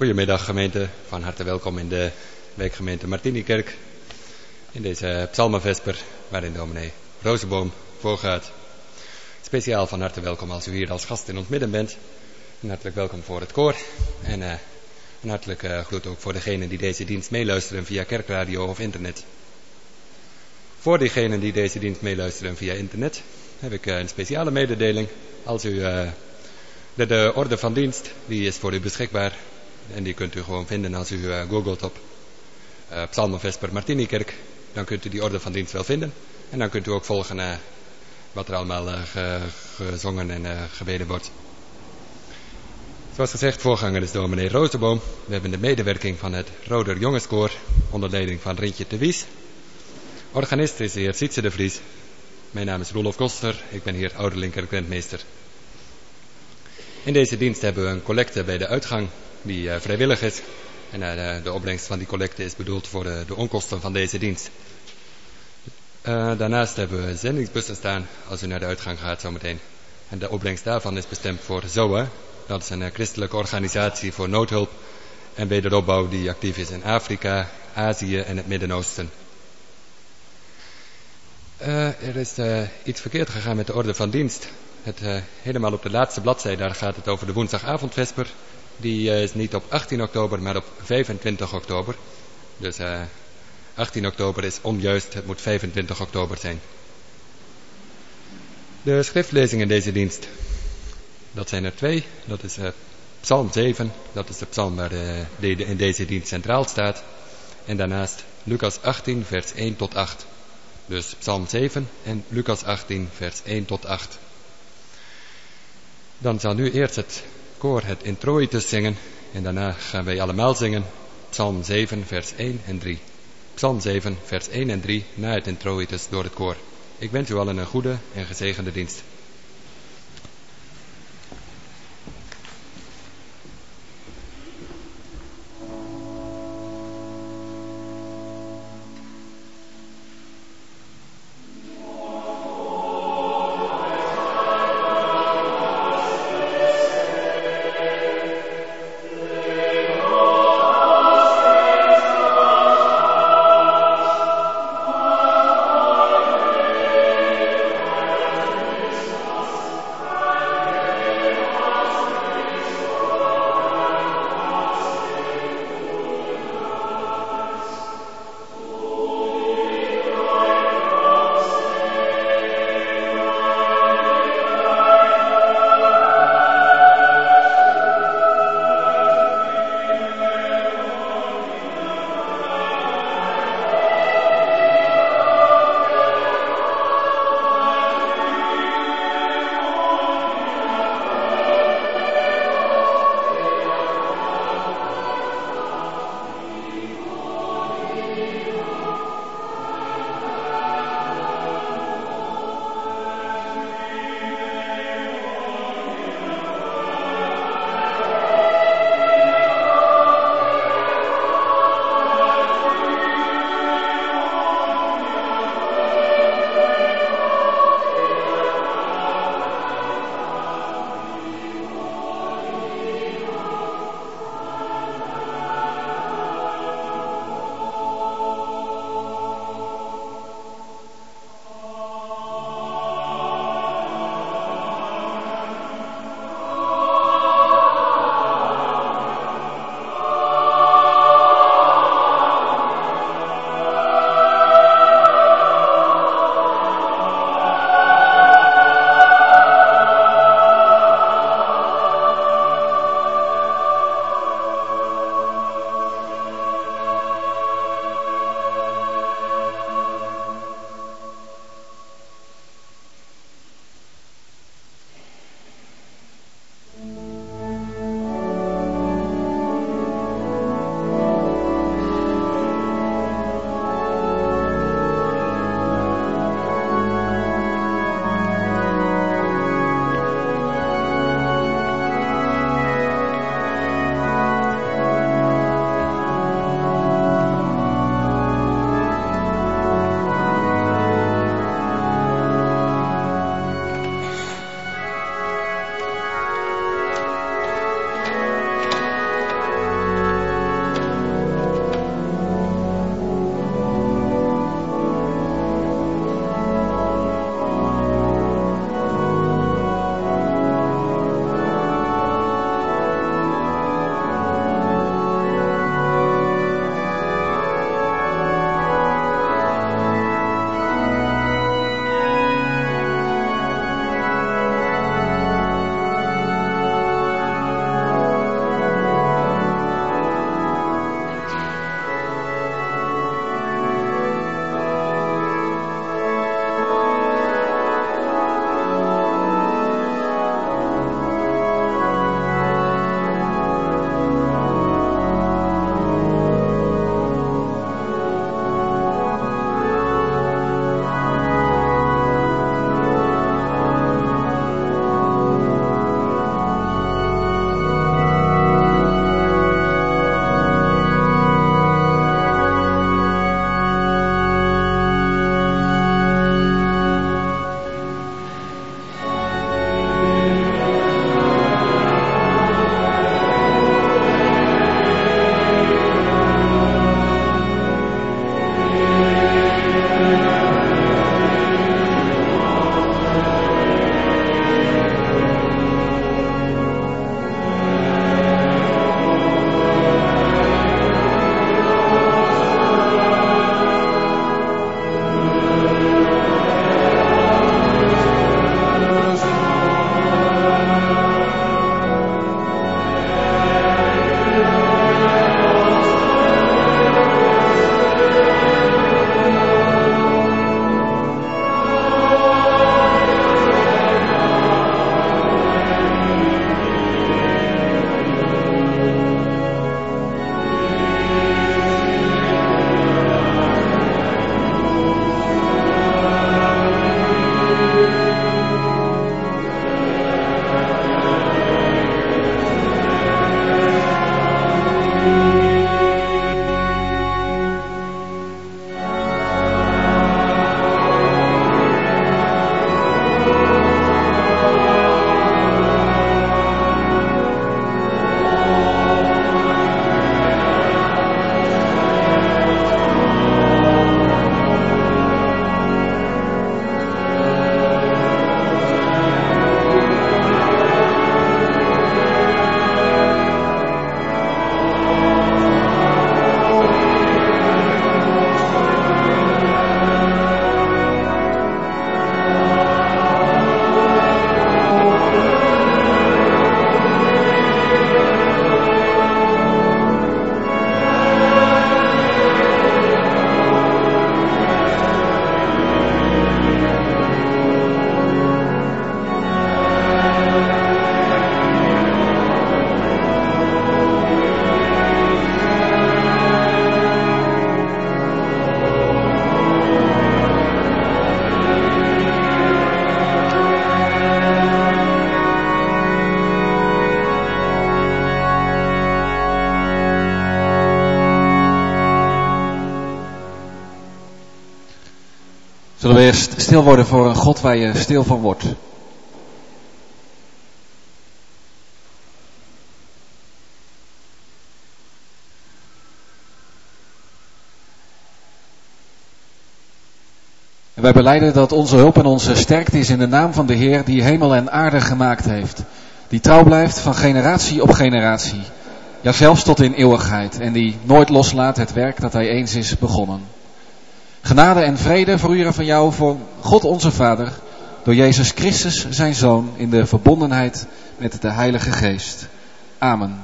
Goedemiddag gemeente, van harte welkom in de wijkgemeente Martinikerk. In deze psalmenvesper waarin dominee Rozeboom voorgaat. Speciaal van harte welkom als u hier als gast in ons midden bent. En hartelijk welkom voor het koor. En een hartelijk groet ook voor degenen die deze dienst meeluisteren via kerkradio of internet. Voor diegenen die deze dienst meeluisteren via internet heb ik een speciale mededeling. Als u de orde van dienst, die is voor u beschikbaar. En die kunt u gewoon vinden als u googelt op Psalmenvesper Martinikerk. Dan kunt u die orde van dienst wel vinden. En dan kunt u ook volgen wat er allemaal gezongen en gebeden wordt. Zoals gezegd, voorganger is dominee Rozeboom. We hebben de medewerking van het Roder Jongenskoor onder leiding van Rintje de Wies. Organist is de heer Sietse de Vries. Mijn naam is Roelof Koster, ik ben hier ouderling kerkrentmeester. In deze dienst hebben we een collecte bij de uitgang die vrijwillig is. En de opbrengst van die collecte is bedoeld voor de onkosten van deze dienst. Daarnaast hebben we zendingsbussen staan als u naar de uitgang gaat zometeen. En de opbrengst daarvan is bestemd voor ZOA. Dat is een christelijke organisatie voor noodhulp en wederopbouw die actief is in Afrika, Azië en het Midden-Oosten. Er is iets verkeerd gegaan met de orde van dienst. Helemaal op de laatste bladzijde, daar gaat het over de woensdagavondvesper. Die is niet op 18 oktober, maar op 25 oktober. Dus 18 oktober is onjuist, het moet 25 oktober zijn. De schriftlezingen in deze dienst, dat zijn er 2. Dat is Psalm 7, dat is de psalm waar in deze dienst centraal staat. En daarnaast Lucas 18, vers 1 tot 8. Dus Psalm 7 en Lucas 18, vers 1 tot 8. Dan zal nu eerst het koor het introitus zingen en daarna gaan wij allemaal zingen Psalm 7 vers 1 en 3. Psalm 7 vers 1 en 3 na het introitus door het koor. Ik wens u allen een goede en gezegende dienst. Zullen we eerst stil worden voor een God waar je stil van wordt. En wij belijden dat onze hulp en onze sterkte is in de naam van de Heer die hemel en aarde gemaakt heeft. Die trouw blijft van generatie op generatie. Ja, zelfs tot in eeuwigheid. En die nooit loslaat het werk dat hij eens is begonnen. Genade en vrede voor u en van jou, voor God onze Vader, door Jezus Christus zijn Zoon, in de verbondenheid met de Heilige Geest. Amen.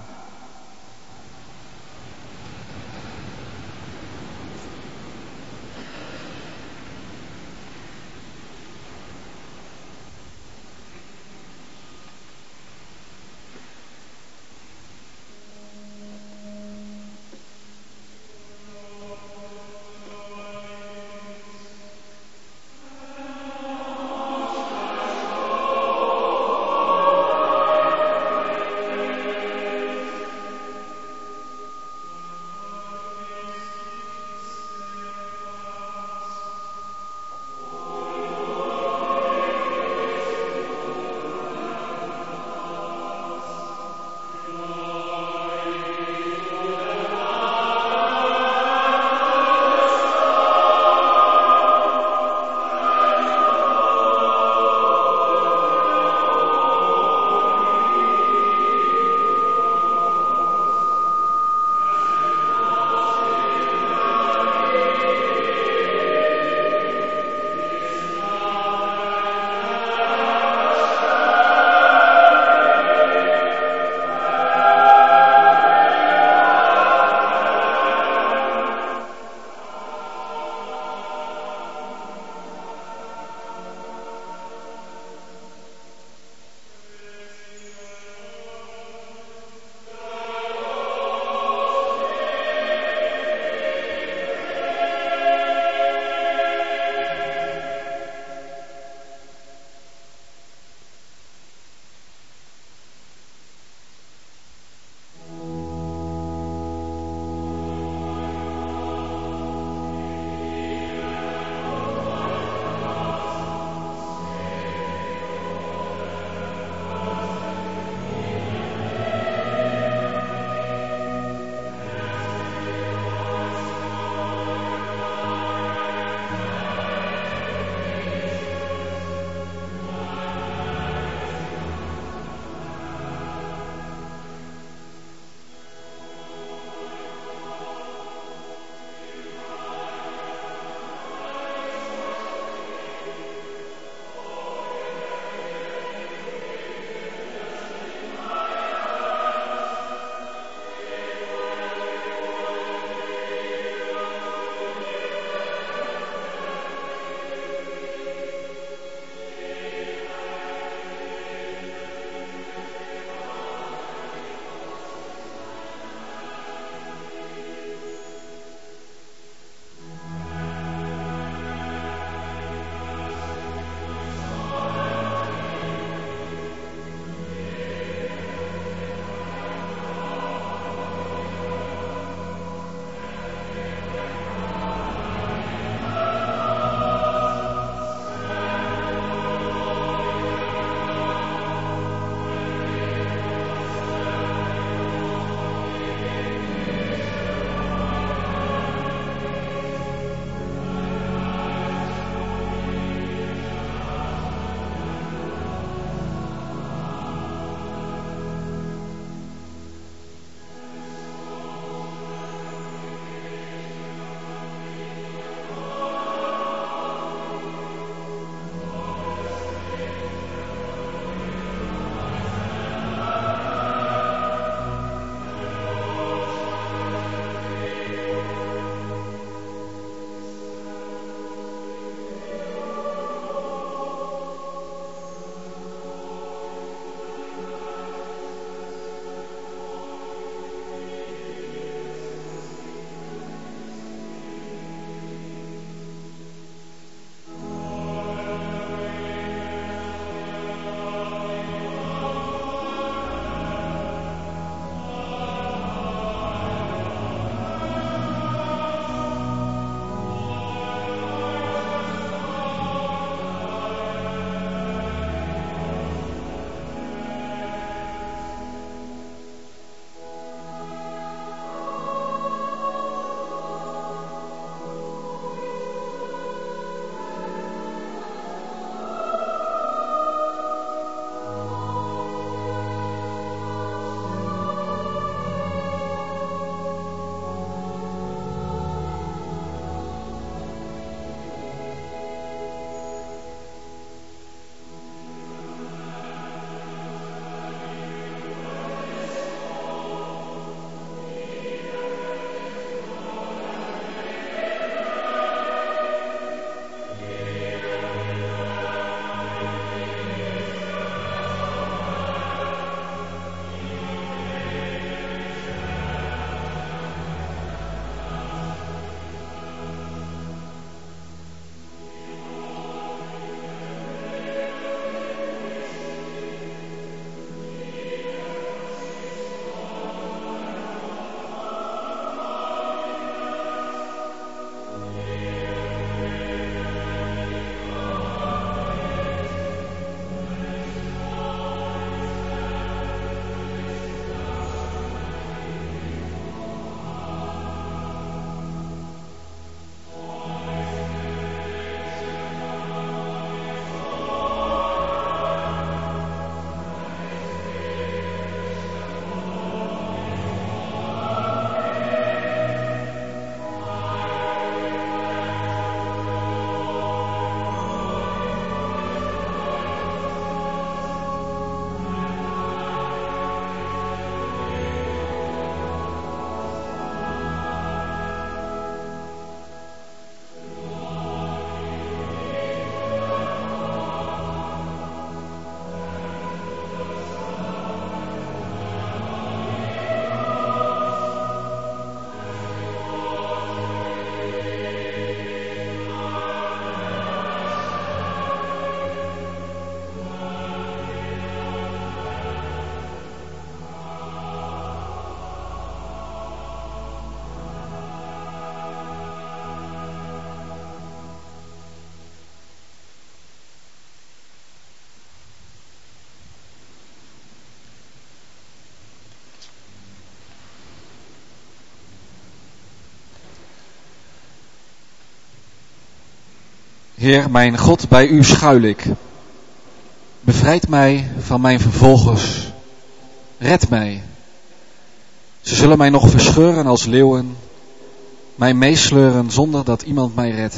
Heer, mijn God, bij u schuil ik. Bevrijd mij van mijn vervolgers. Red mij. Ze zullen mij nog verscheuren als leeuwen, mij meesleuren zonder dat iemand mij redt.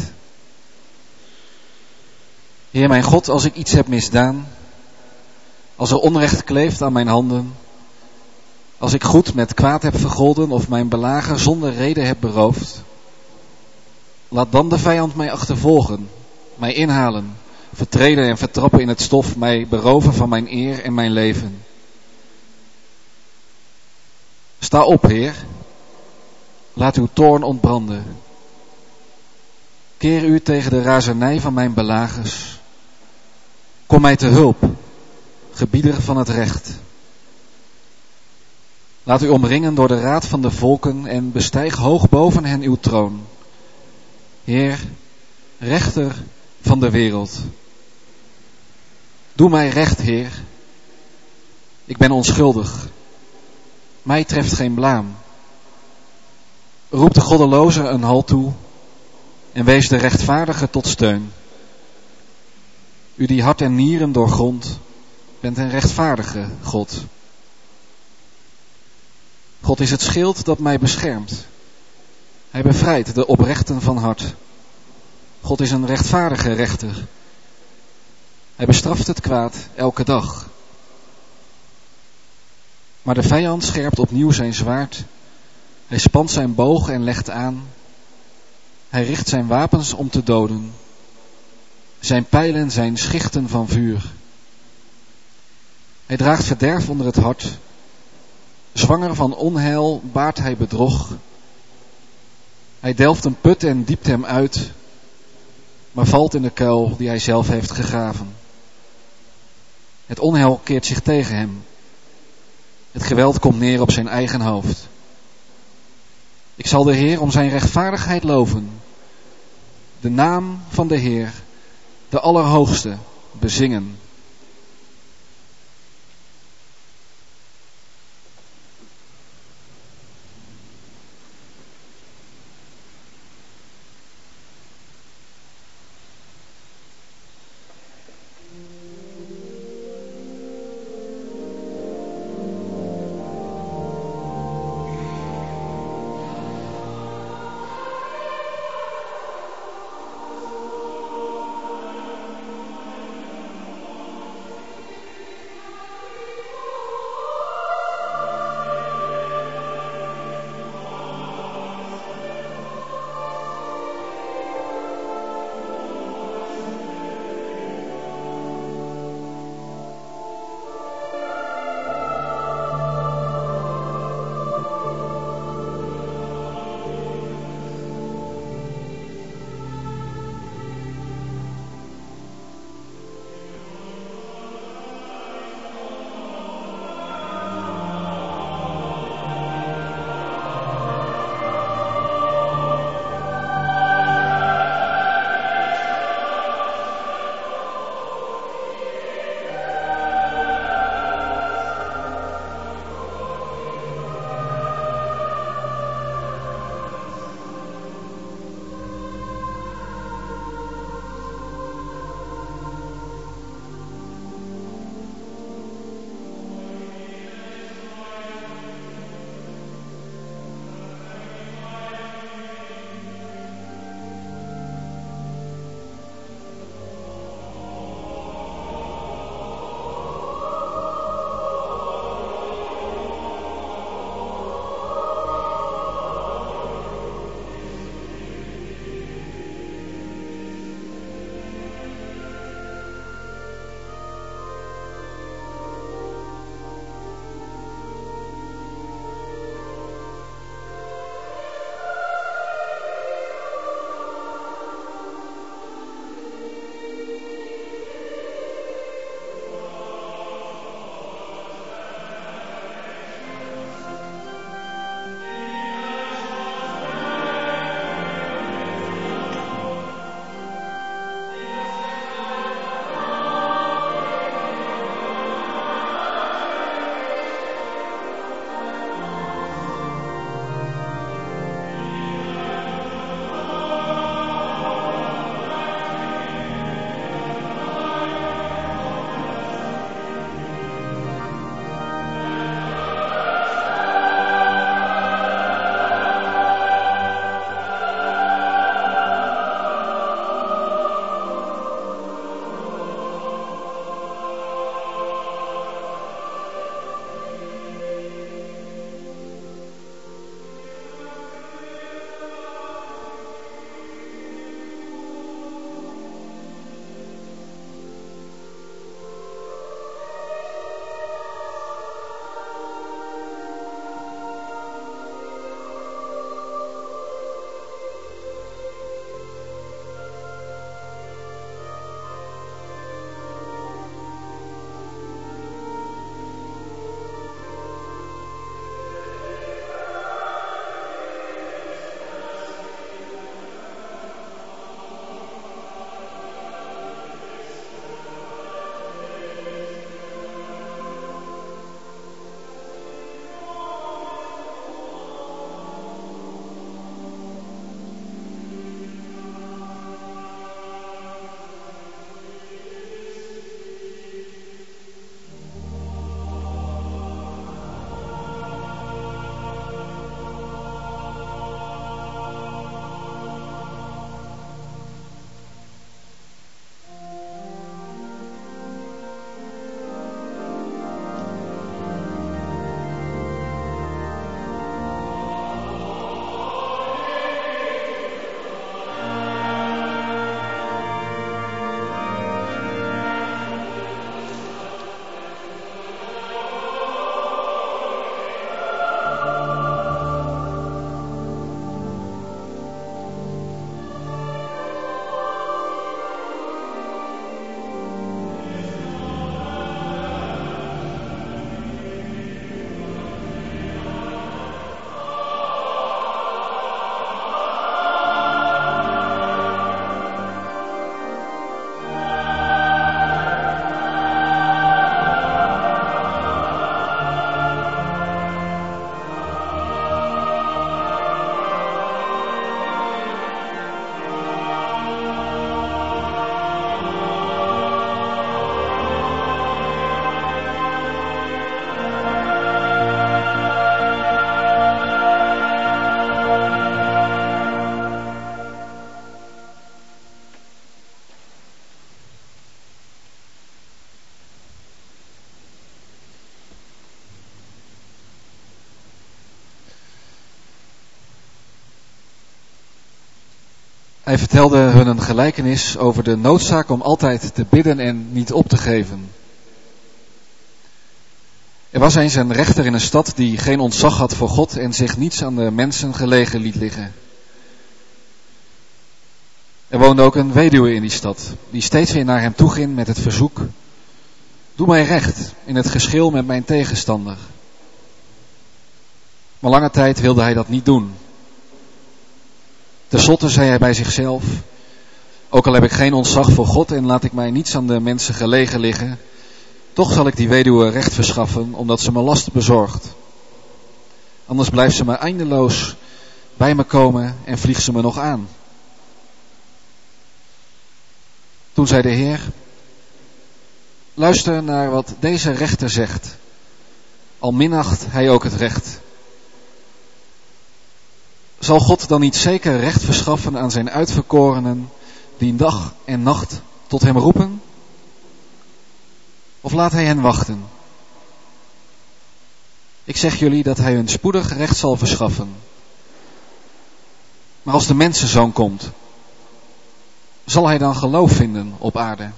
Heer, mijn God, als ik iets heb misdaan, als er onrecht kleeft aan mijn handen, als ik goed met kwaad heb vergolden of mijn belager zonder reden heb beroofd, laat dan de vijand mij achtervolgen, mij inhalen, vertreden en vertrappen in het stof, mij beroven van mijn eer en mijn leven. Sta op, Heer, laat uw toorn ontbranden. Keer u tegen de razernij van mijn belagers. Kom mij te hulp, gebieder van het recht. Laat u omringen door de raad van de volken en bestijg hoog boven hen uw troon. Heer, rechter van de wereld. Doe mij recht, Heer. Ik ben onschuldig. Mij treft geen blaam. Roep de goddeloze een halt toe en wees de rechtvaardige tot steun. U die hart en nieren doorgrondt, bent een rechtvaardige God. God is het schild dat mij beschermt. Hij bevrijdt de oprechten van hart. God is een rechtvaardige rechter. Hij bestraft het kwaad elke dag. Maar de vijand scherpt opnieuw zijn zwaard. Hij spant zijn boog en legt aan. Hij richt zijn wapens om te doden. Zijn pijlen zijn schichten van vuur. Hij draagt verderf onder het hart. Zwanger van onheil baart hij bedrog. Hij delft een put en diept hem uit, maar valt in de kuil die hij zelf heeft gegraven. Het onheil keert zich tegen hem. Het geweld komt neer op zijn eigen hoofd. Ik zal de Heer om zijn rechtvaardigheid loven. De naam van de Heer, de Allerhoogste, bezingen. vertelde hun een gelijkenis over de noodzaak om altijd te bidden en niet op te geven. Er was eens een rechter in een stad die geen ontzag had voor God en zich niets aan de mensen gelegen liet liggen. Er woonde ook een weduwe in die stad, die steeds weer naar hem toe ging met het verzoek: doe mij recht in het geschil met mijn tegenstander. Maar lange tijd wilde hij dat niet doen. Ten slotte zei hij bij zichzelf: ook al heb ik geen ontzag voor God en laat ik mij niets aan de mensen gelegen liggen, toch zal ik die weduwe recht verschaffen, omdat ze me last bezorgt. Anders blijft ze me eindeloos bij me komen en vliegt ze me nog aan. Toen zei de Heer: luister naar wat deze rechter zegt, al minacht hij ook het recht. Zal God dan niet zeker recht verschaffen aan zijn uitverkorenen, die dag en nacht tot hem roepen? Of laat hij hen wachten? Ik zeg jullie dat hij hun spoedig recht zal verschaffen. Maar als de mensenzoon komt, zal hij dan geloof vinden op aarde?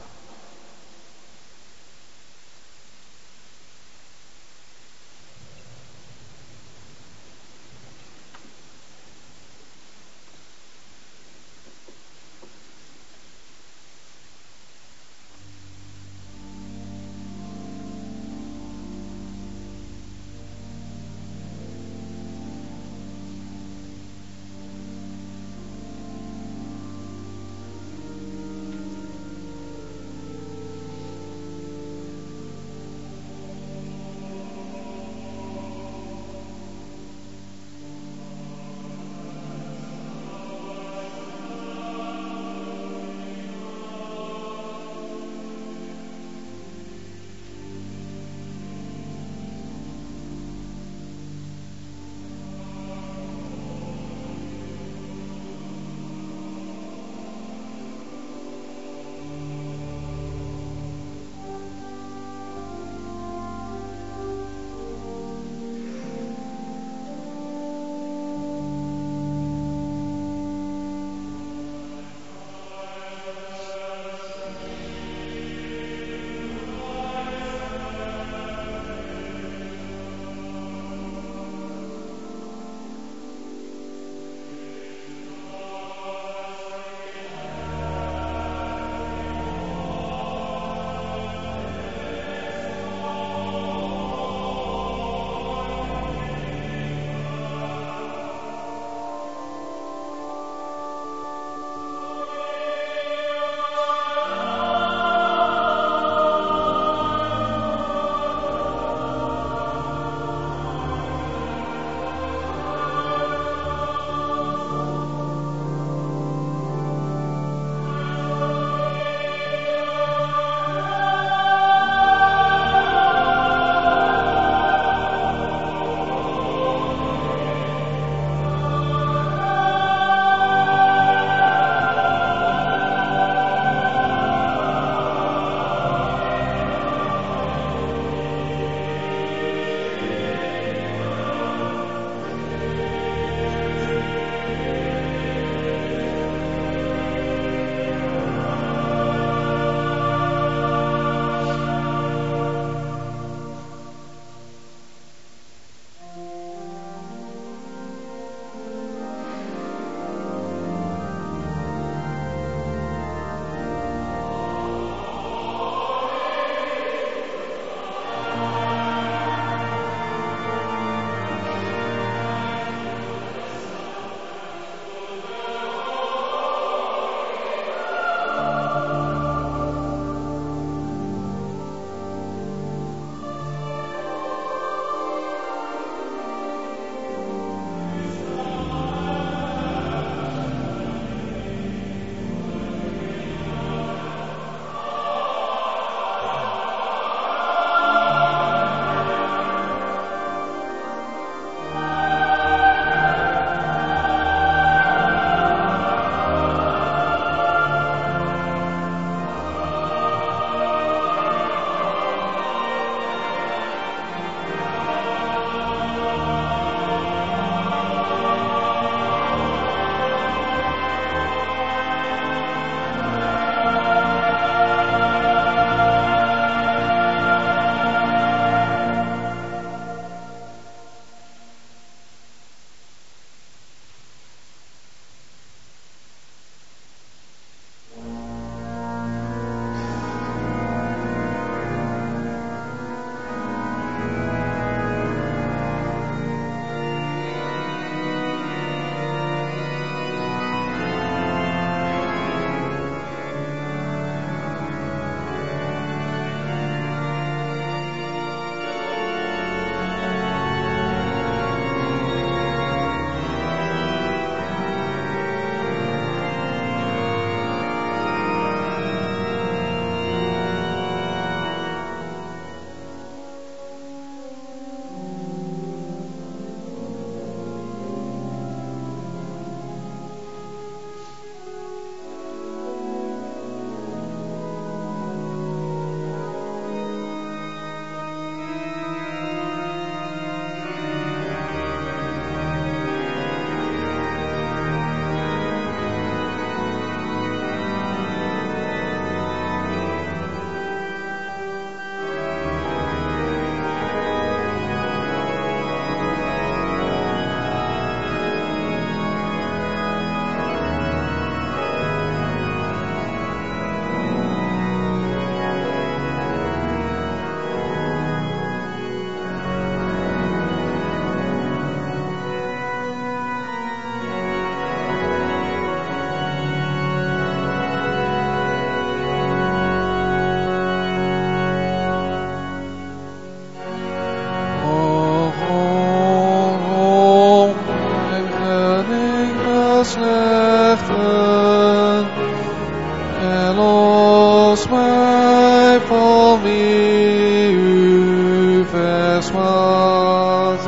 smaad.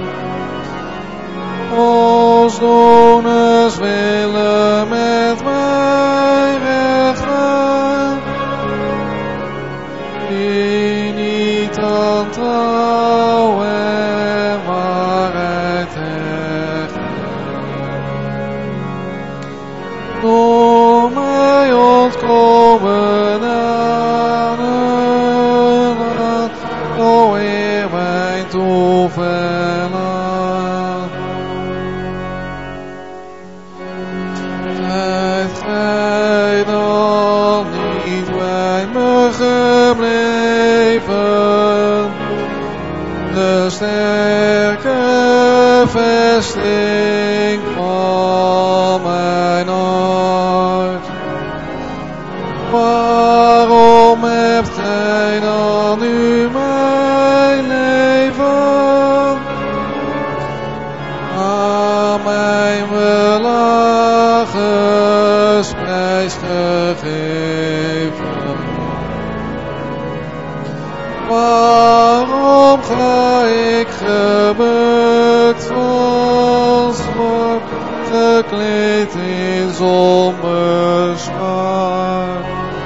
Ons doners willen met mij weggaan, die niet aan trouw en waarheid hechten. Door mij ontkomen aan een raad, o Heer mijn toeverlaat. Zijt gij dan niet bij me gebleven, de sterke vesting van mijn hart? Waarom hebt gij dan nu mijn leven aan mijn belagers prijsgegeven? Waarom ga ik gebukt van zwart, gekleed in zonbezwaar?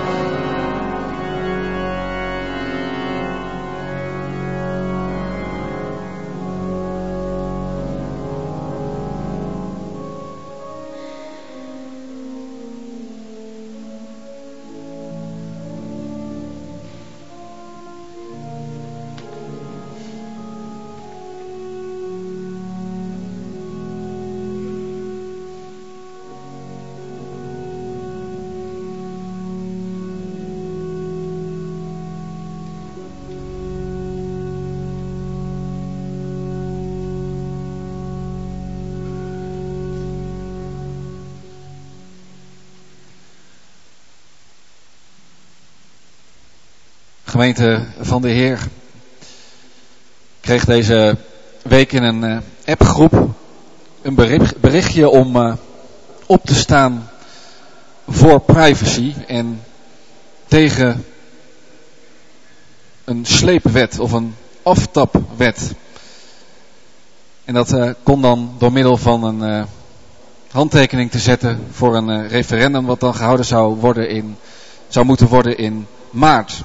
Gemeente van de Heer, ik kreeg deze week in een appgroep een berichtje om op te staan voor privacy en tegen een sleepwet of een aftapwet. En dat kon dan door middel van een handtekening te zetten voor een referendum wat dan gehouden zou moeten worden in maart.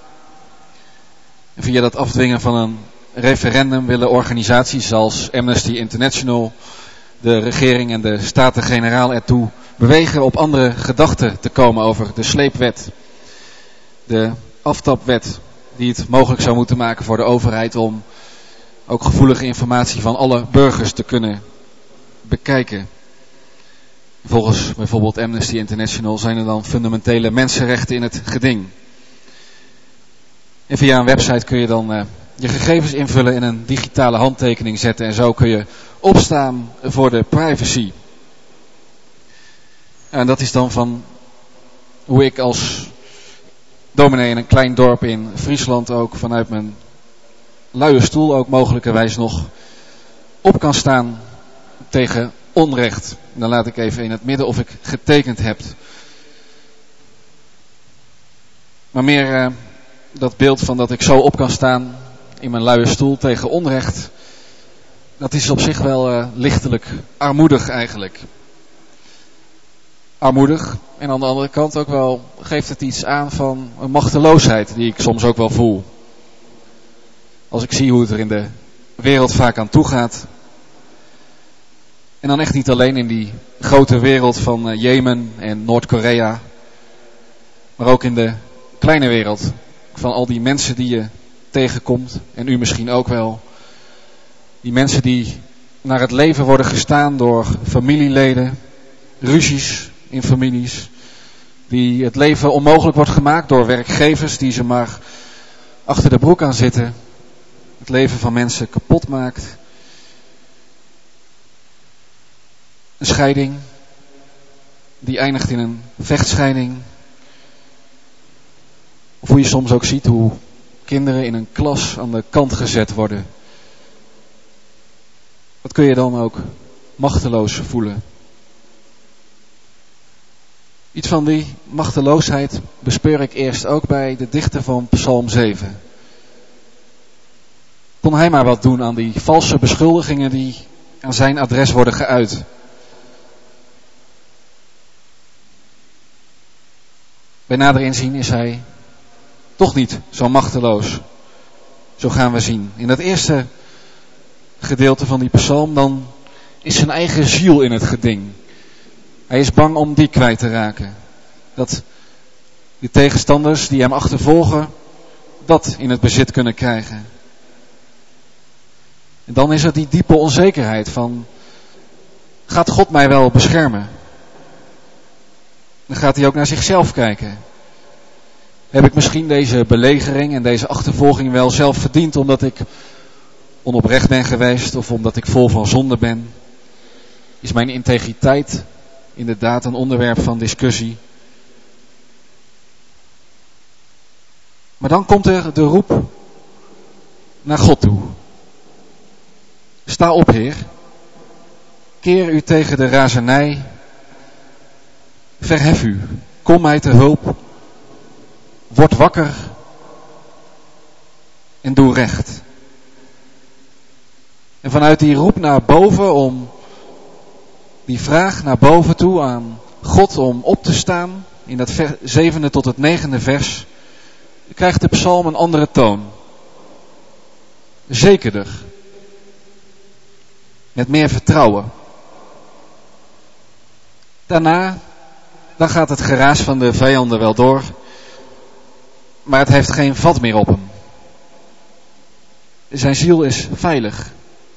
En via dat afdwingen van een referendum willen organisaties als Amnesty International de regering en de Staten-Generaal ertoe bewegen op andere gedachten te komen over de sleepwet. De aftapwet die het mogelijk zou moeten maken voor de overheid om ook gevoelige informatie van alle burgers te kunnen bekijken. Volgens bijvoorbeeld Amnesty International zijn er dan fundamentele mensenrechten in het geding. En via een website kun je dan je gegevens invullen en een digitale handtekening zetten. En zo kun je opstaan voor de privacy. En dat is dan van hoe ik als dominee in een klein dorp in Friesland ook vanuit mijn luie stoel ook mogelijkerwijs nog op kan staan tegen onrecht. En dan laat ik even in het midden of ik getekend heb. Maar meer dat beeld van dat ik zo op kan staan in mijn luie stoel tegen onrecht, dat is op zich wel lichtelijk armoedig eigenlijk. Armoedig en aan de andere kant ook wel geeft het iets aan van een machteloosheid die ik soms ook wel voel. Als ik zie hoe het er in de wereld vaak aan toe gaat. En dan echt niet alleen in die grote wereld van Jemen en Noord-Korea, maar ook in de kleine wereld van al die mensen die je tegenkomt, en u misschien ook wel. Die mensen die naar het leven worden gestaan door familieleden, ruzies in families, die het leven onmogelijk wordt gemaakt door werkgevers die ze maar achter de broek aan zitten, het leven van mensen kapot maakt. Een scheiding die eindigt in een vechtscheiding. Of hoe je soms ook ziet hoe kinderen in een klas aan de kant gezet worden. Wat kun je dan ook machteloos voelen? Iets van die machteloosheid bespeur ik eerst ook bij de dichter van Psalm 7. kon hij maar wat doen aan die valse beschuldigingen die aan zijn adres worden geuit. Bij nader inzien is hij toch niet zo machteloos. Zo gaan we zien. In dat eerste gedeelte van die psalm, dan is zijn eigen ziel in het geding. Hij is bang om die kwijt te raken. Dat die tegenstanders die hem achtervolgen, dat in het bezit kunnen krijgen. En dan is er die diepe onzekerheid van, gaat God mij wel beschermen? Dan gaat hij ook naar zichzelf kijken. Heb ik misschien deze belegering en deze achtervolging wel zelf verdiend omdat ik onoprecht ben geweest of omdat ik vol van zonde ben? Is mijn integriteit inderdaad een onderwerp van discussie? Maar dan komt er de roep naar God toe. Sta op, Heer. Keer u tegen de razernij. Verhef u. Kom mij te hulp. Word wakker. En doe recht. En vanuit die roep naar boven, om die vraag naar boven toe aan God om op te staan, in dat 7e tot het 9e vers, krijgt de psalm een andere toon. Zekerder. Met meer vertrouwen. Daarna, dan gaat het geraas van de vijanden wel door. Maar het heeft geen vat meer op hem. Zijn ziel is veilig.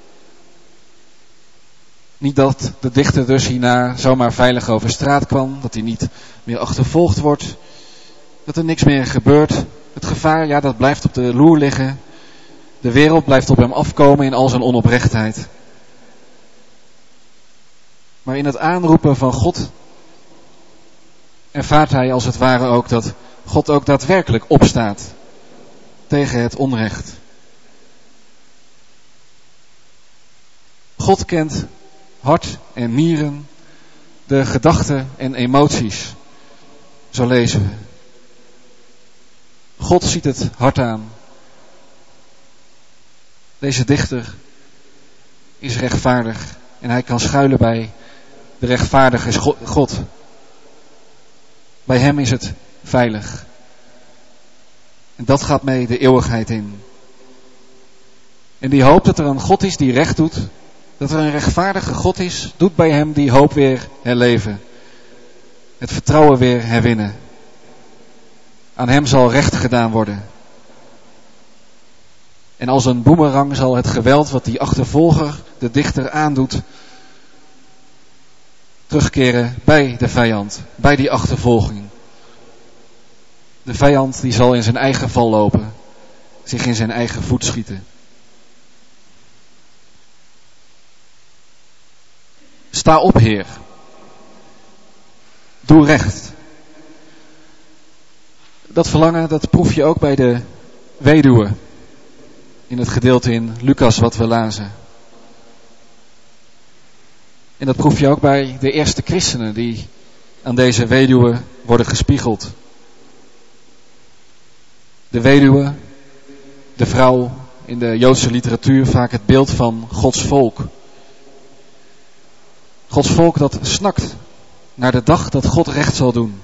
Niet dat de dichter dus hierna zomaar veilig over straat kwam. Dat hij niet meer achtervolgd wordt. Dat er niks meer gebeurt. Het gevaar, ja, dat blijft op de loer liggen. De wereld blijft op hem afkomen in al zijn onoprechtheid. Maar in het aanroepen van God ervaart hij als het ware ook dat God ook daadwerkelijk opstaat tegen het onrecht. God kent hart en nieren, de gedachten en emoties. Zo lezen we. God ziet het hart aan. Deze dichter is rechtvaardig en hij kan schuilen bij de rechtvaardige God. Bij hem is het veilig. En dat gaat mee de eeuwigheid in. En die hoop dat er een God is die recht doet, dat er een rechtvaardige God is, doet bij hem die hoop weer herleven. Het vertrouwen weer herwinnen. Aan hem zal recht gedaan worden. En als een boemerang zal het geweld wat die achtervolger, de dichter, aandoet, terugkeren bij de vijand, bij die achtervolging. De vijand die zal in zijn eigen val lopen, zich in zijn eigen voet schieten. Sta op, Heer. Doe recht. Dat verlangen, dat proef je ook bij de weduwe. In het gedeelte in Lucas wat we lazen. En dat proef je ook bij de eerste christenen die aan deze weduwe worden gespiegeld. De weduwe, de vrouw, in de Joodse literatuur vaak het beeld van Gods volk. Gods volk dat snakt naar de dag dat God recht zal doen.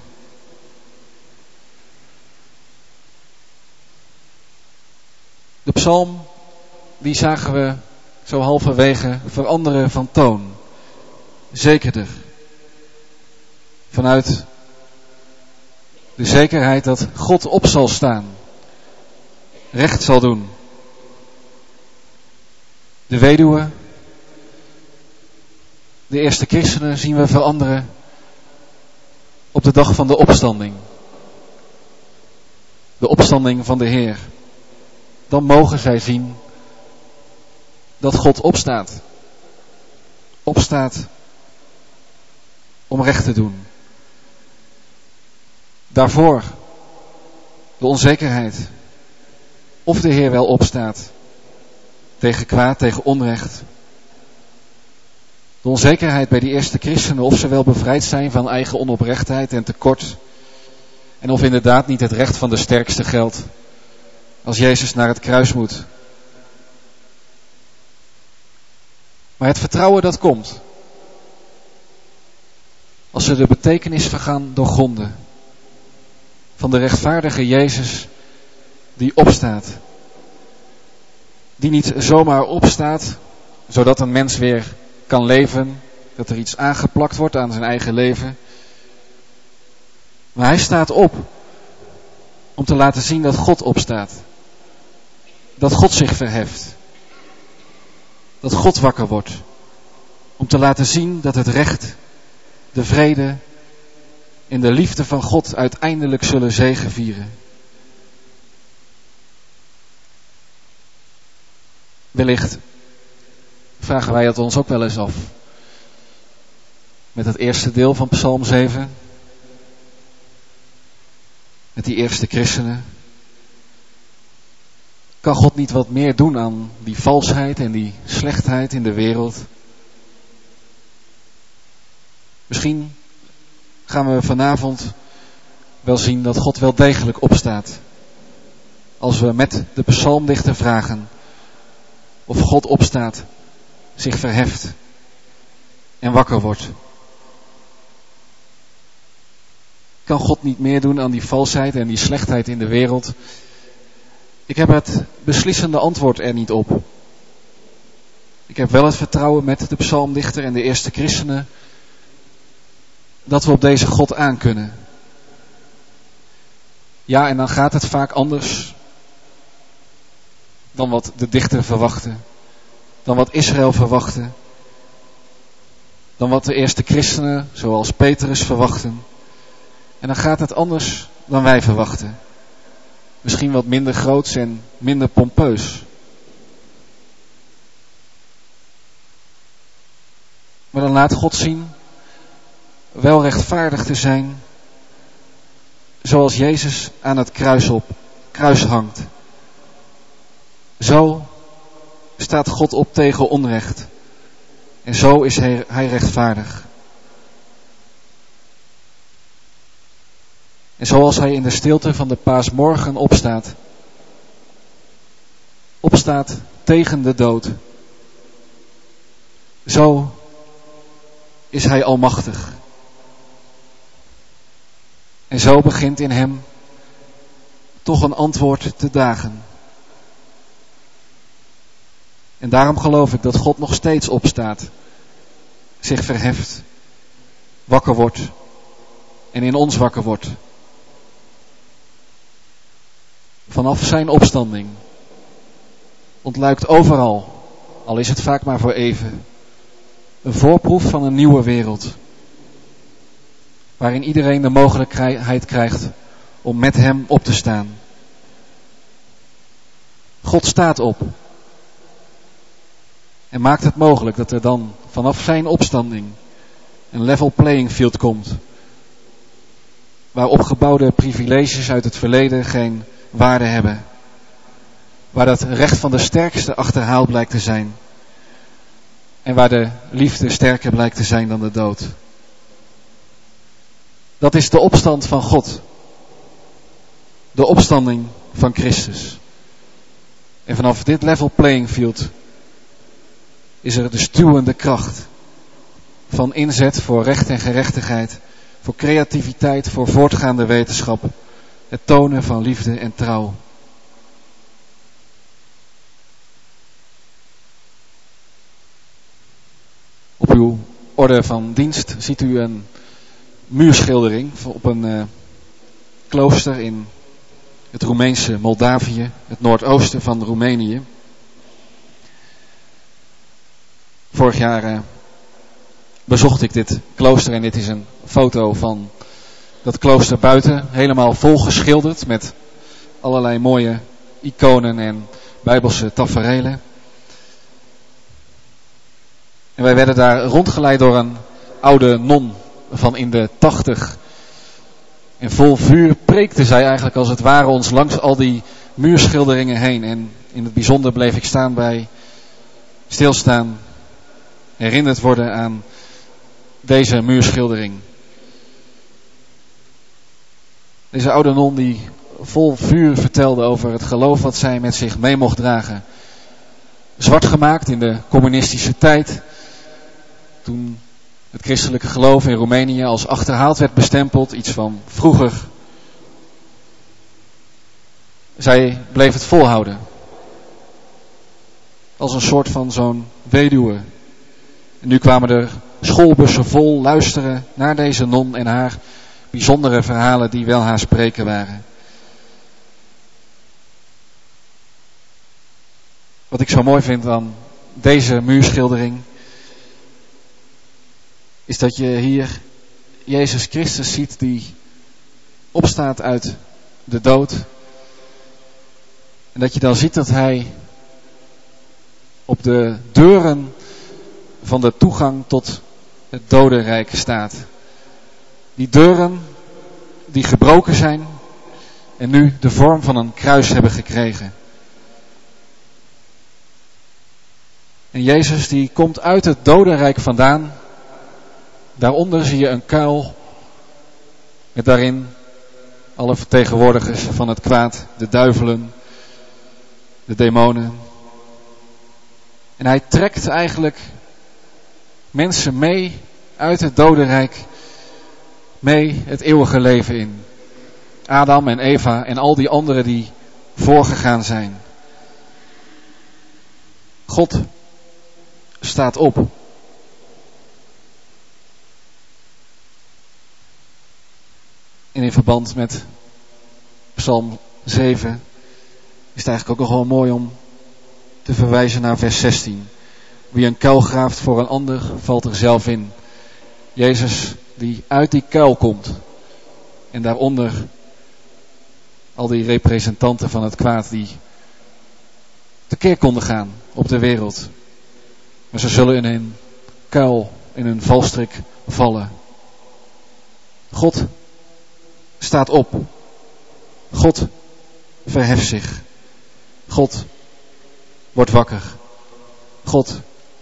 De psalm, die zagen we zo halverwege veranderen van toon. Zekerder. Vanuit de zekerheid dat God op zal staan. Recht zal doen. De weduwe, de eerste christenen zien we veranderen op de dag van de opstanding. De opstanding van de Heer. Dan mogen zij zien dat God opstaat. Opstaat om recht te doen. Daarvoor de onzekerheid. Of de Heer wel opstaat. Tegen kwaad, tegen onrecht. De onzekerheid bij die eerste christenen of ze wel bevrijd zijn van eigen onoprechtheid en tekort. En of inderdaad niet het recht van de sterkste geldt. Als Jezus naar het kruis moet. Maar het vertrouwen dat komt als ze de betekenis gaan doorgronden van de rechtvaardige Jezus die opstaat. Die niet zomaar opstaat, zodat een mens weer kan leven, dat er iets aangeplakt wordt aan zijn eigen leven. Maar hij staat op om te laten zien dat God opstaat. Dat God zich verheft. Dat God wakker wordt. Om te laten zien dat het recht, de vrede en de liefde van God uiteindelijk zullen zegevieren. Wellicht vragen wij het ons ook wel eens af. Met het eerste deel van Psalm 7. Met die eerste christenen. Kan God niet wat meer doen aan die valsheid en die slechtheid in de wereld? Misschien gaan we vanavond wel zien dat God wel degelijk opstaat. Als we met de psalmdichter vragen of God opstaat, zich verheft en wakker wordt. Kan God niet meer doen aan die valsheid en die slechtheid in de wereld? Ik heb het beslissende antwoord er niet op. Ik heb wel het vertrouwen met de psalmdichter en de eerste christenen dat we op deze God aankunnen. Ja, en dan gaat het vaak anders dan wat de dichter verwachtte, dan wat Israël verwachtte, dan wat de eerste christenen, zoals Petrus, verwachten. En dan gaat het anders dan wij verwachten. Misschien wat minder groots en minder pompeus. Maar dan laat God zien wel rechtvaardig te zijn, zoals Jezus aan het kruis hangt. Zo staat God op tegen onrecht. En zo is hij rechtvaardig. En zoals hij in de stilte van de paasmorgen opstaat tegen de dood. Zo is hij almachtig. En zo begint in hem toch een antwoord te dagen. En daarom geloof ik dat God nog steeds opstaat, zich verheft, wakker wordt en in ons wakker wordt. Vanaf zijn opstanding ontluikt overal, al is het vaak maar voor even, een voorproef van een nieuwe wereld. Waarin iedereen de mogelijkheid krijgt om met hem op te staan. God staat op. En maakt het mogelijk dat er dan vanaf zijn opstanding een level playing field komt. Waar opgebouwde privileges uit het verleden geen waarde hebben. Waar dat recht van de sterkste achterhaald blijkt te zijn. En waar de liefde sterker blijkt te zijn dan de dood. Dat is de opstand van God. De opstanding van Christus. En vanaf dit level playing field is er de stuwende kracht van inzet voor recht en gerechtigheid, voor creativiteit, voor voortgaande wetenschap, het tonen van liefde en trouw. Op uw orde van dienst ziet u een muurschildering op een klooster in het Roemeense Moldavië, het noordoosten van Roemenië. Vorig jaar bezocht ik dit klooster en dit is een foto van dat klooster buiten, helemaal vol geschilderd met allerlei mooie iconen en bijbelse taferelen. En wij werden daar rondgeleid door een oude non van in de 80. En vol vuur preekte zij eigenlijk als het ware ons langs al die muurschilderingen heen. En in het bijzonder bleef ik stilstaan, herinnerd worden aan deze muurschildering. Deze oude non die vol vuur vertelde over het geloof wat zij met zich mee mocht dragen. Zwart gemaakt in de communistische tijd. toen het christelijke geloof in Roemenië als achterhaald werd bestempeld, iets van vroeger. Zij bleef het volhouden. Als een soort van zo'n weduwe. En nu kwamen er schoolbussen vol luisteren naar deze non en haar bijzondere verhalen die wel haar spreken waren. Wat ik zo mooi vind aan deze muurschildering is dat je hier Jezus Christus ziet die opstaat uit de dood. En dat je dan ziet dat hij op de deuren van de toegang tot het dodenrijk staat. Die deuren die gebroken zijn en nu de vorm van een kruis hebben gekregen. En Jezus die komt uit het dodenrijk vandaan. Daaronder zie je een kuil met daarin alle vertegenwoordigers van het kwaad, de duivelen, de demonen. En hij trekt eigenlijk mensen mee uit het dodenrijk, mee het eeuwige leven in. Adam en Eva en al die anderen die voorgegaan zijn. God staat op. En in verband met Psalm 7 is het eigenlijk ook nog wel mooi om te verwijzen naar vers 16. Wie een kuil graaft voor een ander, valt er zelf in. Jezus die uit die kuil komt. En daaronder al die representanten van het kwaad die tekeer konden gaan op de wereld. Maar ze zullen in een kuil, in een valstrik vallen. God staat op. God verheft zich. God wordt wakker. God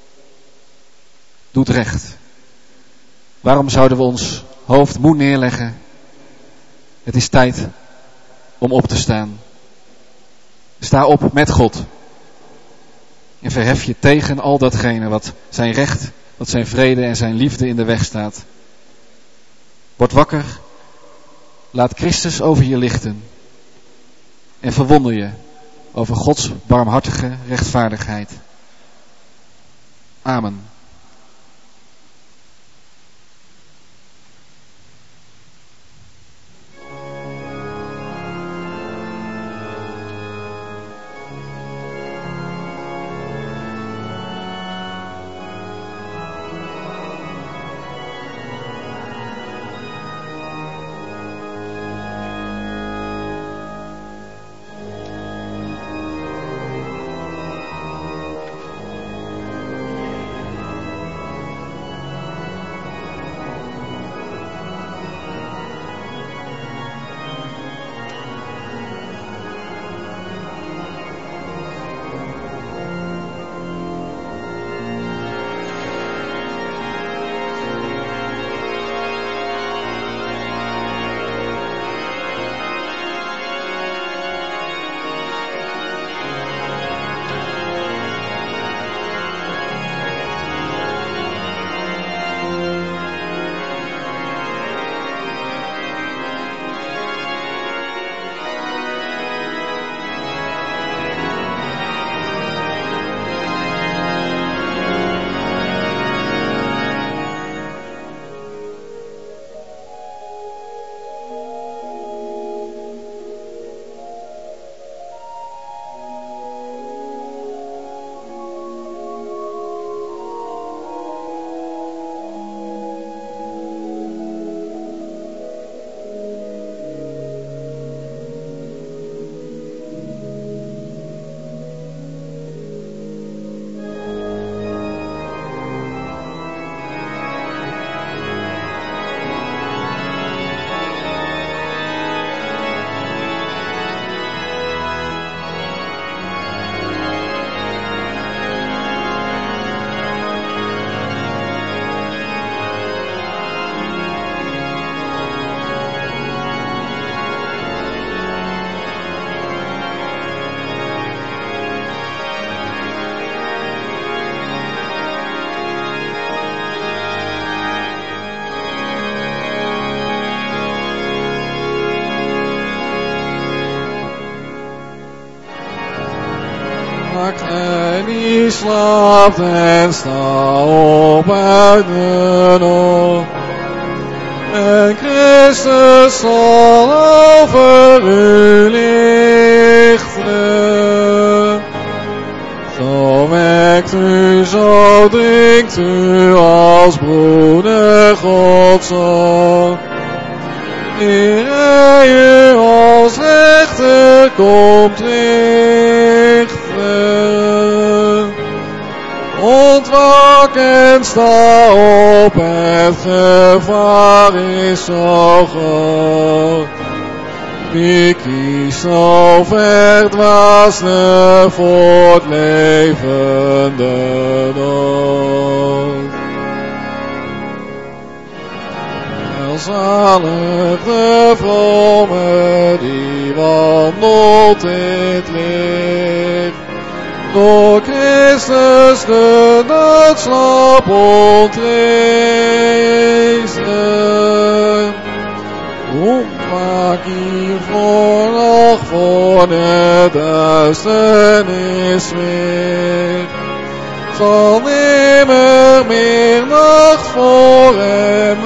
doet recht. Waarom zouden we ons hoofd moe neerleggen? Het is tijd om op te staan. Sta op met God. En verhef je tegen al datgene wat zijn recht, wat zijn vrede en zijn liefde in de weg staat. Word wakker. Laat Christus over je lichten. En verwonder je over Gods barmhartige rechtvaardigheid. Amen. Maakt gij die slaapt en sta op uit de nood. En Christus zal over u lichten. Zo wekt u, zo drinkt u als broeder Gods zoon. Eer hij u als rechter komt richten. Ontwaak en sta op, het gevaar is zo groot. Wie kiest zo verdwaasde voor het levende dood. Welzalig de vrome die wandelt in het licht. Door Christus de doodslap ontrezen. Ontwaak hiervoor nog voor de duisternis weer. Zal nimmer meer nacht voor hem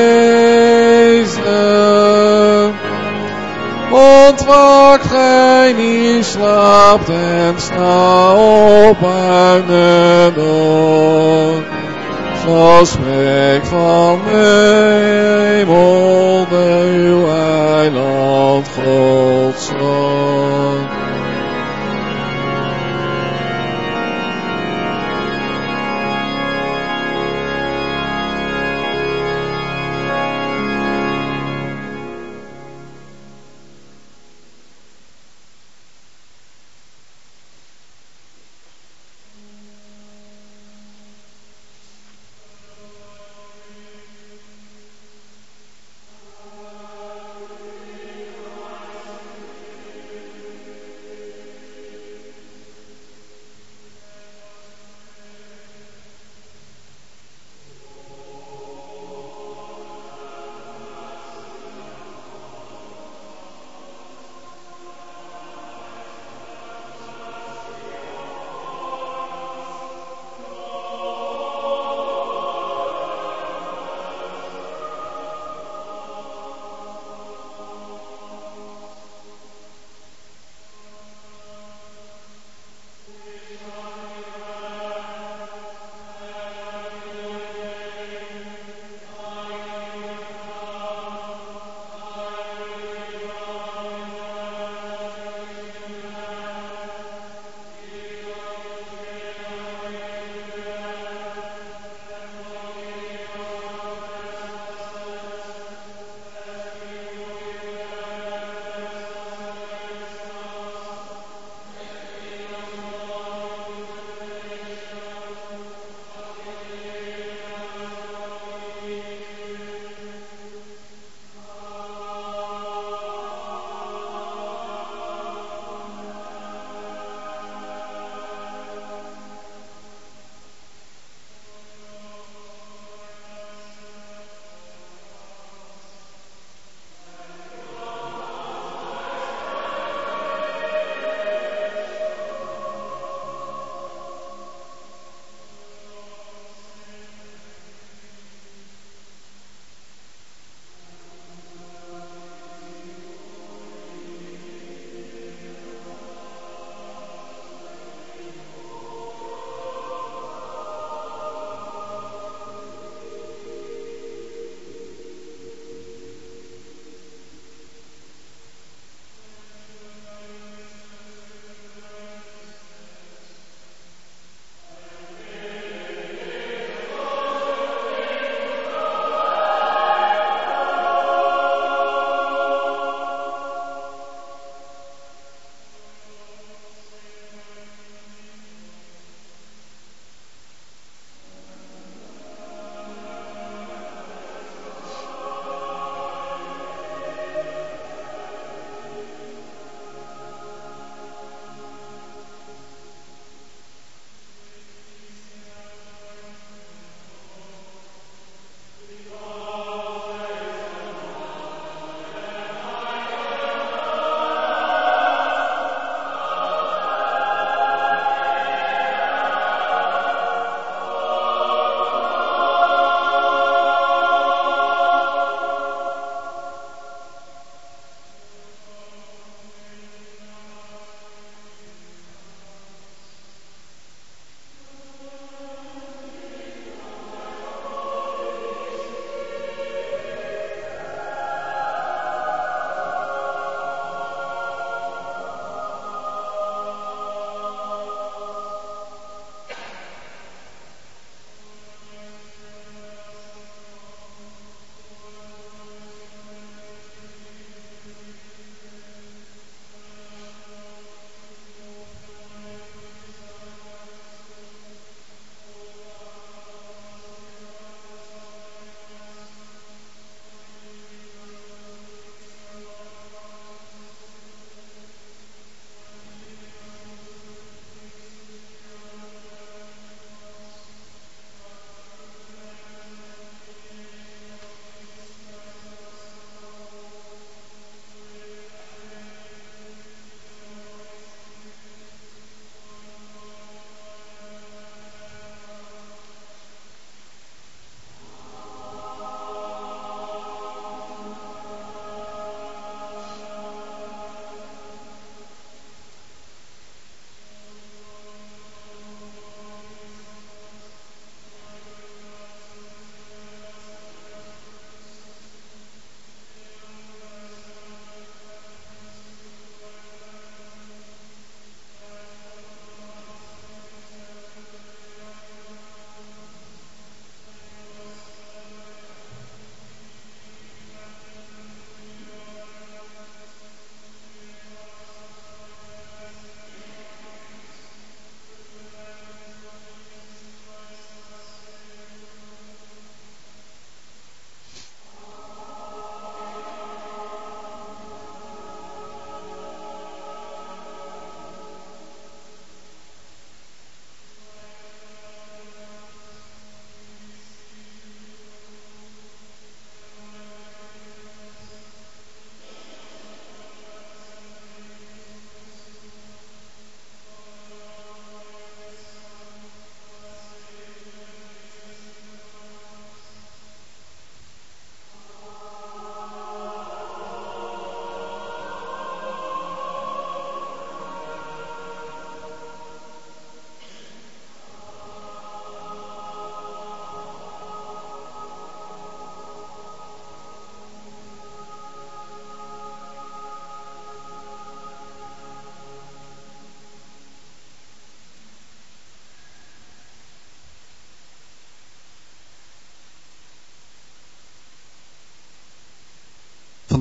wezen. Ontwaakt gij die slaapt en sta op uit de dood. Zo spreekt van de hemel uw eiland Gods zoon.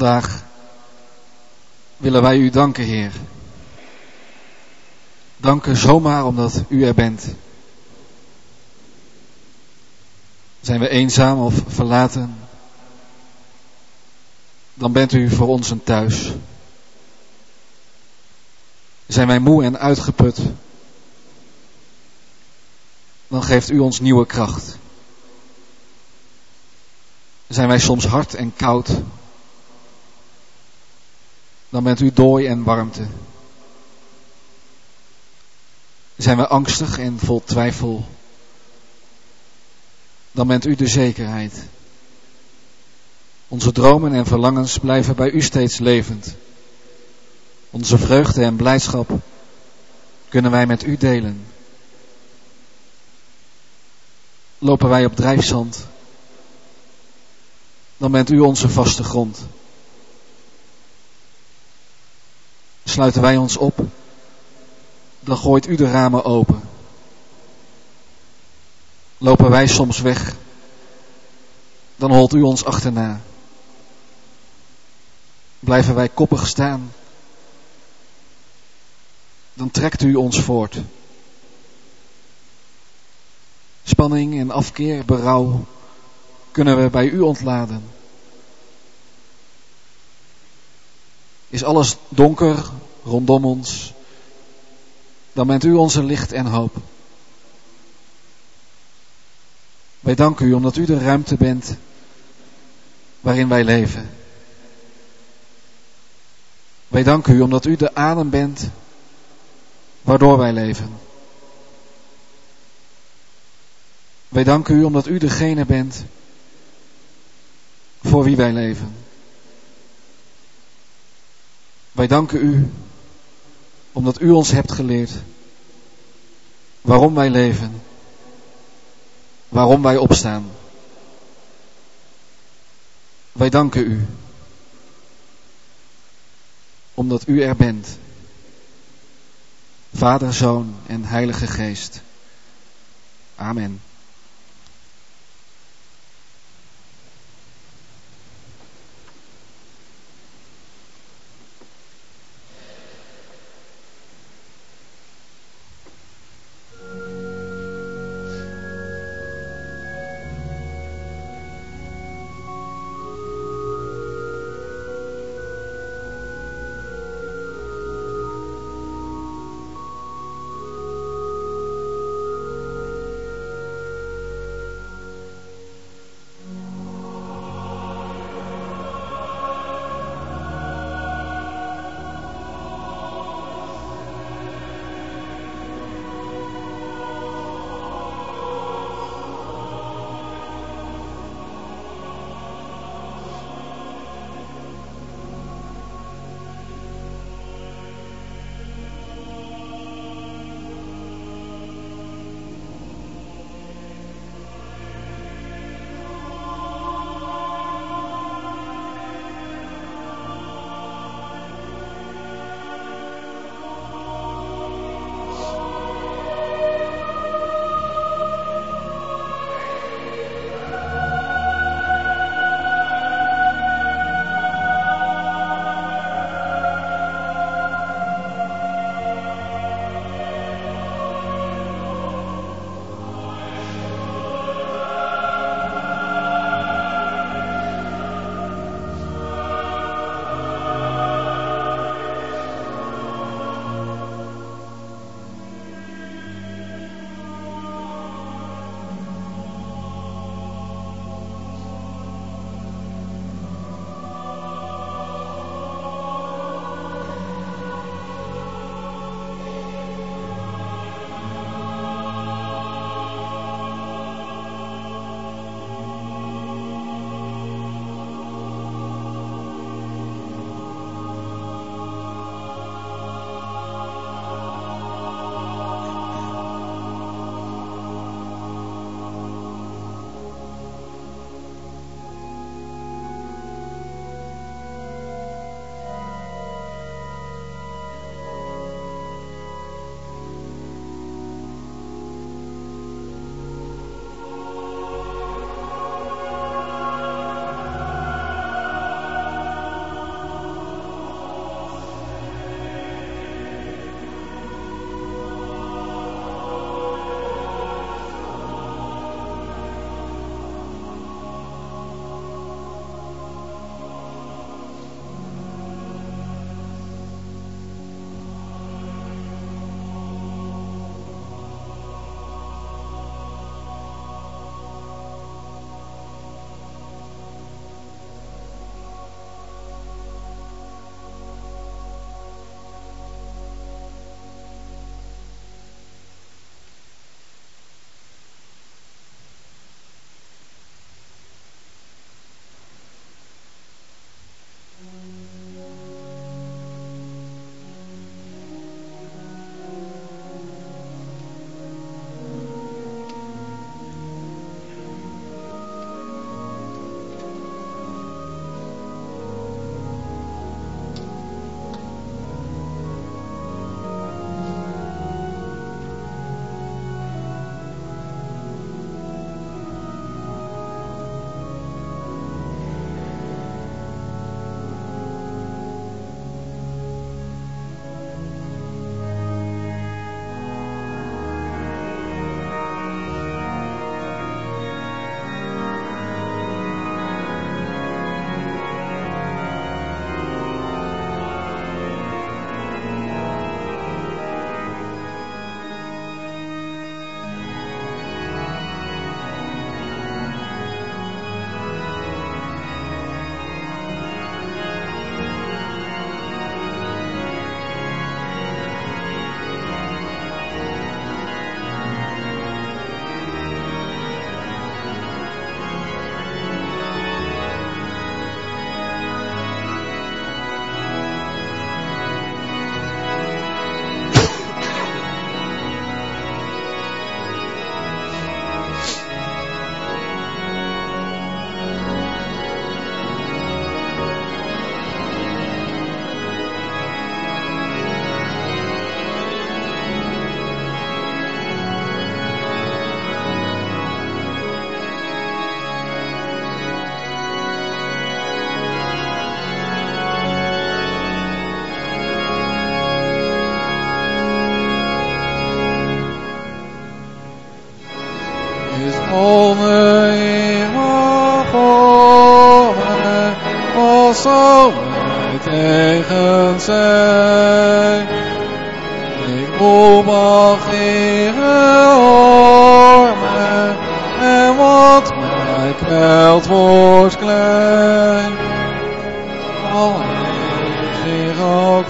Vandaag willen wij u danken, Heer. Danken zomaar omdat u er bent. Zijn we eenzaam of verlaten, dan bent u voor ons een thuis. Zijn wij moe en uitgeput, dan geeft u ons nieuwe kracht. Zijn wij soms hard en koud, dan bent u dooi en warmte. Zijn we angstig en vol twijfel, dan bent u de zekerheid. Onze dromen en verlangens blijven bij u steeds levend. Onze vreugde en blijdschap kunnen wij met u delen. Lopen wij op drijfzand, dan bent u onze vaste grond. Sluiten wij ons op, dan gooit u de ramen open. Lopen wij soms weg, dan holt u ons achterna. Blijven wij koppig staan, dan trekt u ons voort. Spanning en afkeer, berouw, kunnen we bij u ontladen. Is alles donker rondom ons, dan bent u onze licht en hoop. Wij danken u omdat u de ruimte bent waarin wij leven. Wij danken u omdat u de adem bent waardoor wij leven. Wij danken u omdat u degene bent voor wie wij leven. Wij danken u omdat u ons hebt geleerd waarom wij leven, waarom wij opstaan. Wij danken u omdat u er bent. Vader, Zoon en Heilige Geest. Amen. is oneerbaar voor mij, wat zou mij tegen zijn? Ik roep al Heere, hoor mij, en wat mij kwelt wordt klein. Al heeft zich ook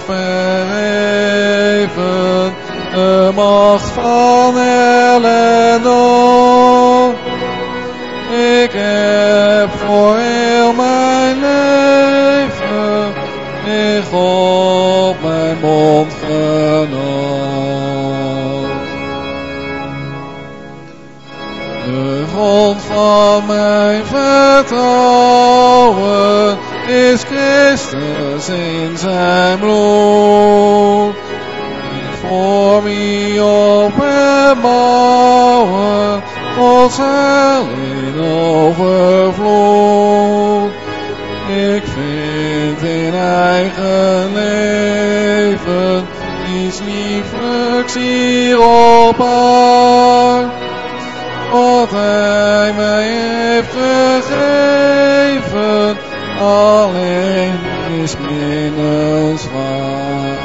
verheven de macht van ellende. Ik heb voor heel mijn leven licht op mijn mond genomen. De grond van mijn vertrouwen is Christus in zijn bloed. Voor wie op hem bouwen, Gods heil in overvloed. Ik vind in eigen leven niets lieflijks hier op aard. Wat hij mij heeft gegeven, alleen is minnenswaard.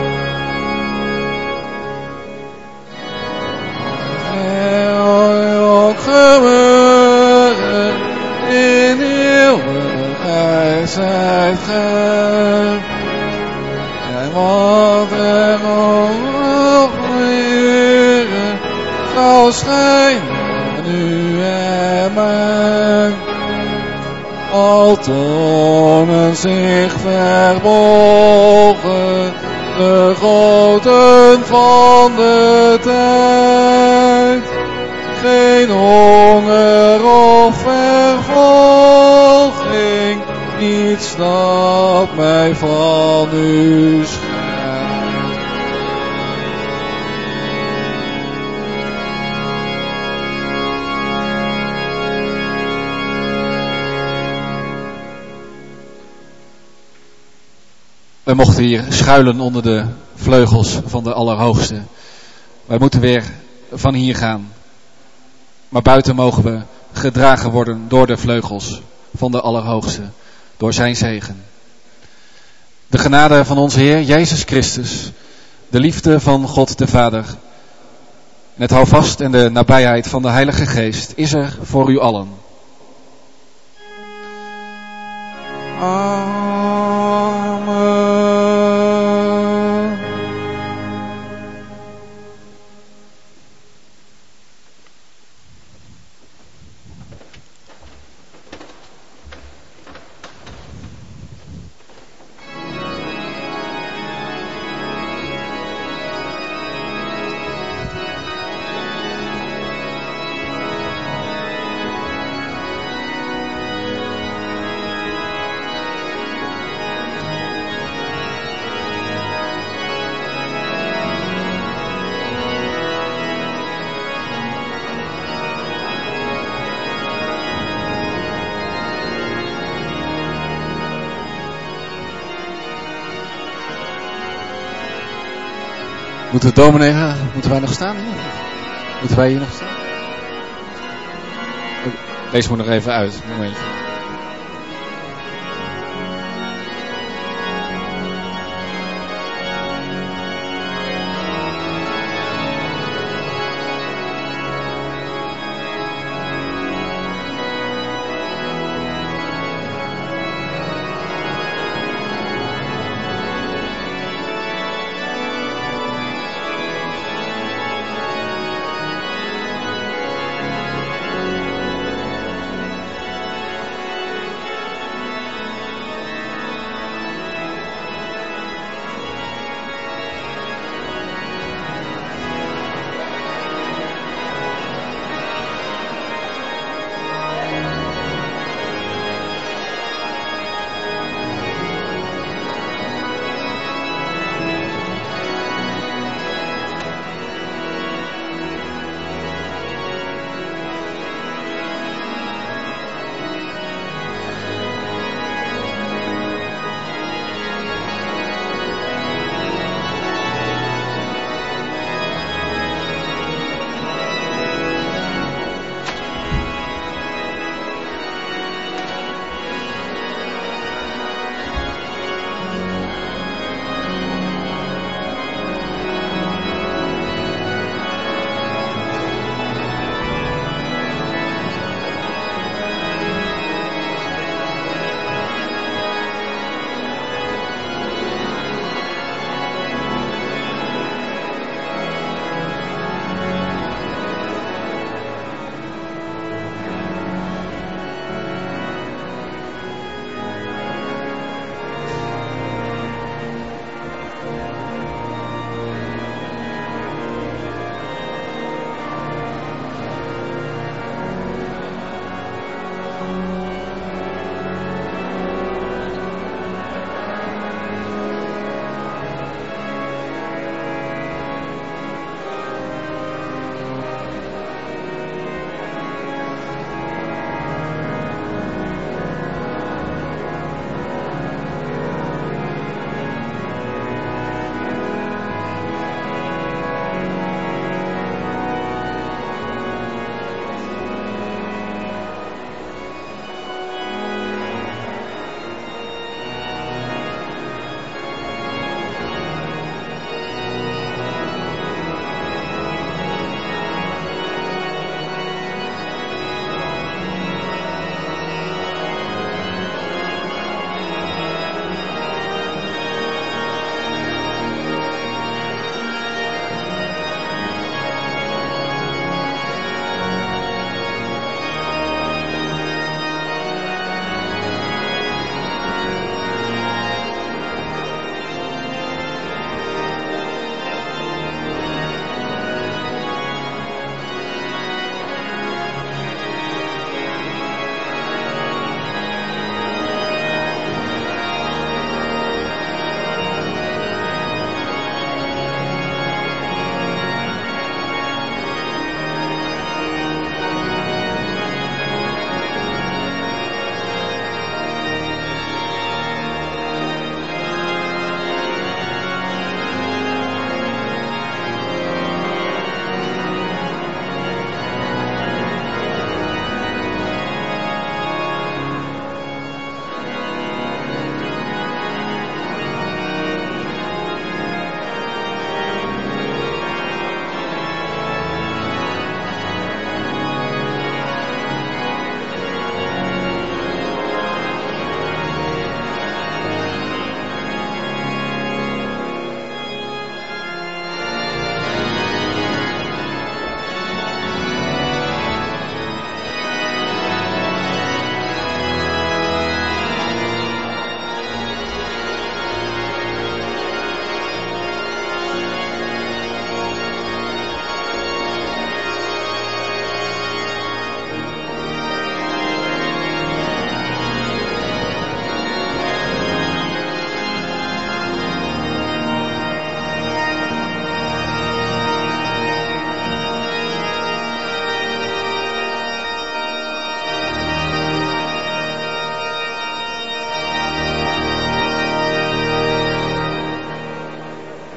Ook gebeuren in eeuwigheid zijt gij. En wat er ook leren zal schijnen nu en mij. Al tonen zich verborgen de groten van de tijd. Geen honger of vervolging, niets dat mij van u scheidt. We mochten hier schuilen onder de vleugels van de Allerhoogste. Wij moeten weer van hier gaan. Maar buiten mogen we gedragen worden door de vleugels van de Allerhoogste. Door zijn zegen. De genade van onze Heer Jezus Christus. De liefde van God de Vader. En het houvast en de nabijheid van de Heilige Geest is er voor u allen. Amen. Moeten wij nog staan hier? Moeten wij hier nog staan? Deze moet nog even uit, een momentje.